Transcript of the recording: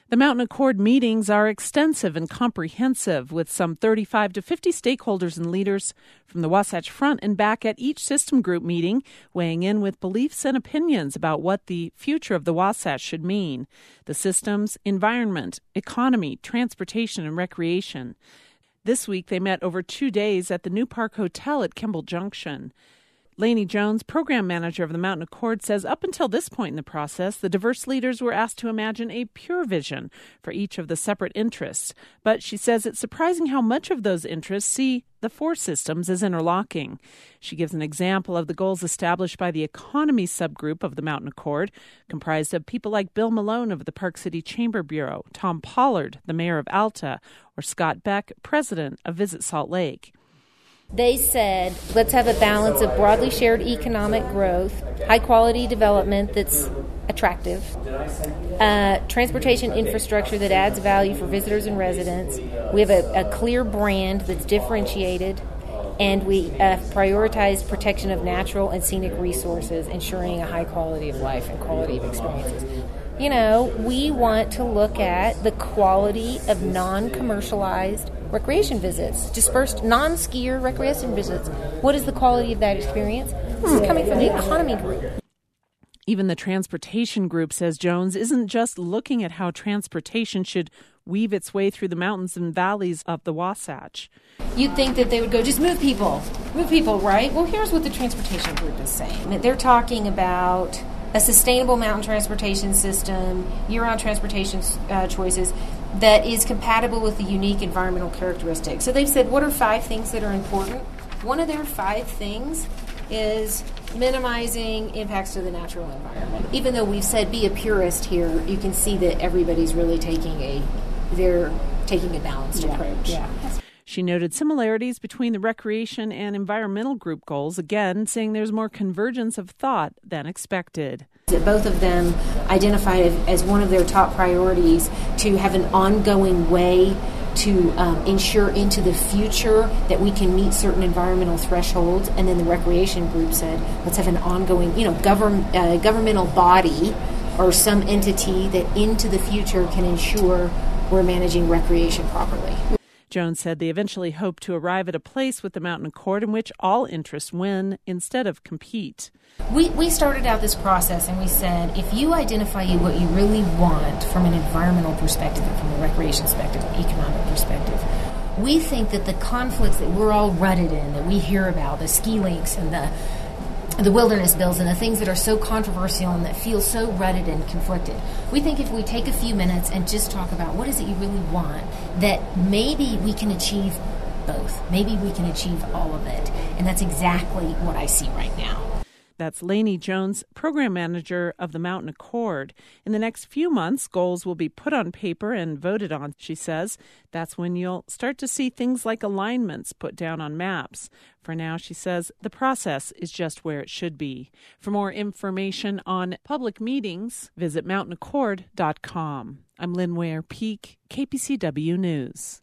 The Mountain Accord meetings are extensive and comprehensive, with some 35 to 50 stakeholders and leaders from the Wasatch Front and back at each system group meeting, weighing in with beliefs and opinions about what the future of the Wasatch should mean. The system's environment, economy, transportation, and recreation. This week, they met over 2 days at the New Park Hotel at Kimball Junction. Lainey Jones, program manager of the Mountain Accord, says up until this point in the process, the diverse leaders were asked to imagine a pure vision for each of the separate interests. But she says it's surprising how much of those interests see the four systems as interlocking. She gives an example of the goals established by the economy subgroup of the Mountain Accord, comprised of people like Bill Malone of the Park City Chamber Bureau, Tom Pollard, the mayor of Alta, or Scott Beck, president of Visit Salt Lake. They said, let's have a balance of broadly shared economic growth, high-quality development that's attractive, transportation infrastructure that adds value for visitors and residents. We have a clear brand that's differentiated, and we prioritize protection of natural and scenic resources, ensuring a high quality of life and quality of experiences. You know, we want to look at the quality of non-commercialized recreation visits, dispersed non-skier recreation visits. What is the quality of that experience? This is coming from the economy group. Even the transportation group, says Jones, isn't just looking at how transportation should weave its way through the mountains and valleys of the Wasatch. You'd think that they would go, just move people, right? Well, here's what the transportation group is saying. They're talking about a sustainable mountain transportation system, year-round transportation choices that is compatible with the unique environmental characteristics. So they've said, what are 5 things that are important? One of their 5 things is minimizing impacts to the natural environment. Even though we've said be a purist here, you can see that everybody's really taking a balanced approach. Yeah. She noted similarities between the recreation and environmental group goals, again saying there's more convergence of thought than expected. Both of them identified as one of their top priorities to have an ongoing way to ensure into the future that we can meet certain environmental thresholds. And then the recreation group said, let's have an ongoing, governmental body or some entity that into the future can ensure we're managing recreation properly. Jones said they eventually hope to arrive at a place with the Mountain Accord in which all interests win instead of compete. We started out this process and we said, if you identify what you really want from an environmental perspective and from a recreation perspective, an economic perspective, we think that the conflicts that we're all rutted in, that we hear about, the ski links and the wilderness bills and the things that are so controversial and that feel so rutted and conflicted. We think if we take a few minutes and just talk about what is it you really want, that maybe we can achieve both. Maybe we can achieve all of it. And that's exactly what I see right now. That's Lainey Jones, program manager of the Mountain Accord. In the next few months, goals will be put on paper and voted on, she says. That's when you'll start to see things like alignments put down on maps. For now, she says, the process is just where it should be. For more information on public meetings, visit mountainaccord.com. I'm Lynn Ware Peak, KPCW News.